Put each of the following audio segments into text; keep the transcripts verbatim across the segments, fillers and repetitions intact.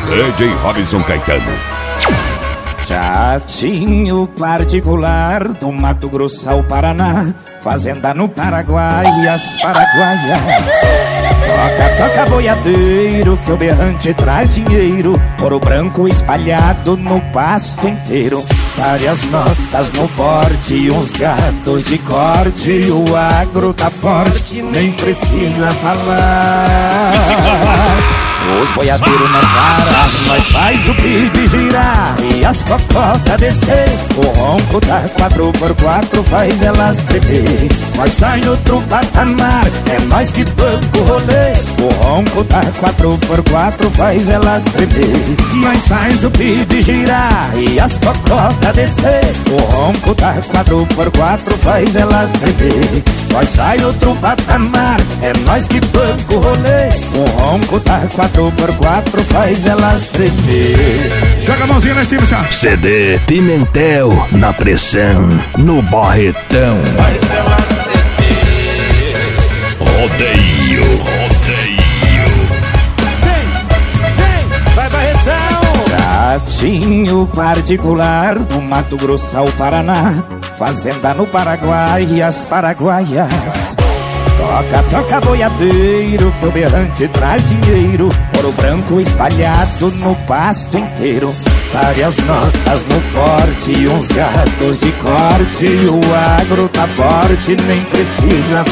D J Robson Caetano. Jatinho particular do Mato Grosso ao Paraná, fazenda no Paraguai, as paraguaias. Toca, toca boiadeiro, que o berrante traz dinheiro, ouro branco espalhado no pasto inteiro. Várias notas no porte, uns gatos de corte, o agro tá forte, nem precisa falar. Os boiadeiros não param, nós faz o pibe girar e as cocotas descer. O ronco da quatro por quatro faz elas tremer. Nós sai no outro patamar, é nós que banca o rolê. O ronco da quatro por quatro faz elas tremer. Nós faz o pibe girar e as cocotas descer. O ronco da quatro por quatro faz elas tremer. Nós sai no outro patamar, é nós que banca o rolê. O ronco da quatro por quatro faz elas tremer. Joga a mãozinha lá em cima, senhor. C D Pimentel na pressão, no Barretão. Faz elas tremer. Rodeio, rodeio. Vem, vem, vai Barretão. Jatinho particular do Mato Grosso ao Paraná, fazenda no Paraguai e as paraguaias. Toca, toca boiadeiro, que o berrante traz dinheiro, ouro branco espalhado no pasto inteiro. Várias notas no porte, uns gatos de corte, o agro tá forte, nem precisa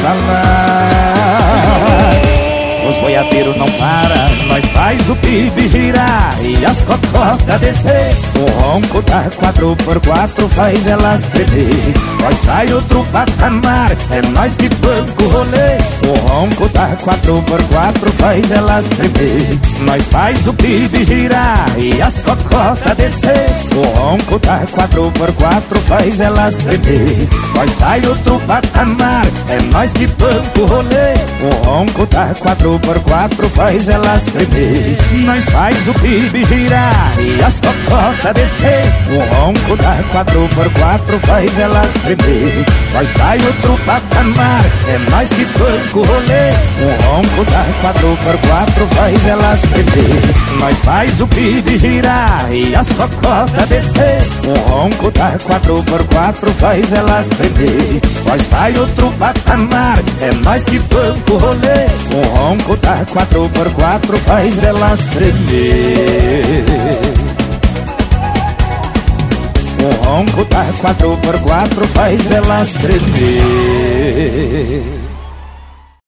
falar. Os boiadeiros não param, nós faz o pibe girar e as cocotas descer. O ronco da quatro por quatro faz elas tremer. Nós sai outro patamar, é nós que banca o rolê. O ronco da quatro por quatro faz elas tremer. Nós faz o pibe girar e as cocotas descer. O ronco da quatro por quatro faz elas tremer. Nós sai outro patamar, é nós que banca o rolê. O ronco da quatro por quatro faz elas tremer. Nós faz o pibe girar e as cocotas descer. O ronco da quatro por quatro faz elas tremer. Nós sai outro patamar, é nós que banca o rolê. O ronco da quatro por quatro faz elas tremer. Nós faz o pibe girar e as cocotas descer. O ronco da quatro por quatro faz elas tremer. Nós sai outro patamar, é nós que banca o rolê. O ronco da quatro por quatro faz elas tremer. O ronco da quatro por quatro faz elas tremer.